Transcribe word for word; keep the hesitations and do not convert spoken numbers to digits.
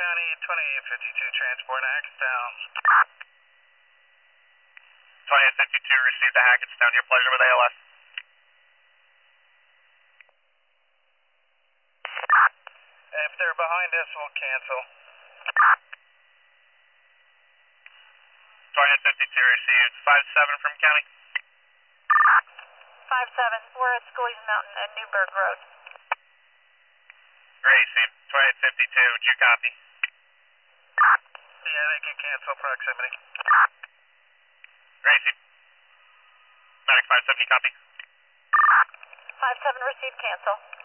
County, twenty-eight fifty-two transport, Hackettstown. twenty-eight fifty-two, received the Hackettstown. Your pleasure with A L S. If they're behind us, we'll cancel. twenty-eight fifty-two, received five seven from County. five seven, we're at Squeeze Mountain and Newburgh Road. Received. twenty-eight fifty-two, do you copy? Yeah, they can cancel proximity. Received. Medic five seven, you copy? five seven, receive cancel.